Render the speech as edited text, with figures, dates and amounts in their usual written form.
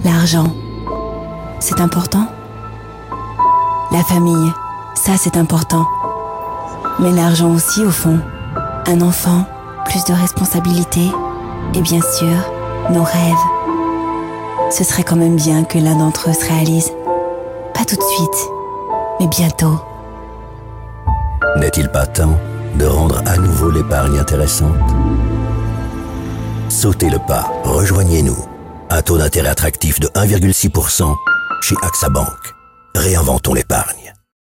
L'argent, c'est important. La famille, ça c'est important. Mais l'argent aussi au fond. Un enfant, plus de responsabilités et bien sûr, nos rêves. Ce serait quand même bien que l'un d'entre eux se réalise. Pas tout de suite, mais bientôt. N'est-il pas temps de rendre à nouveau l'épargne intéressante? Sautez le pas, rejoignez-nous. Un taux d'intérêt attractif de 1,6% chez AXA Bank. Réinventons l'épargne.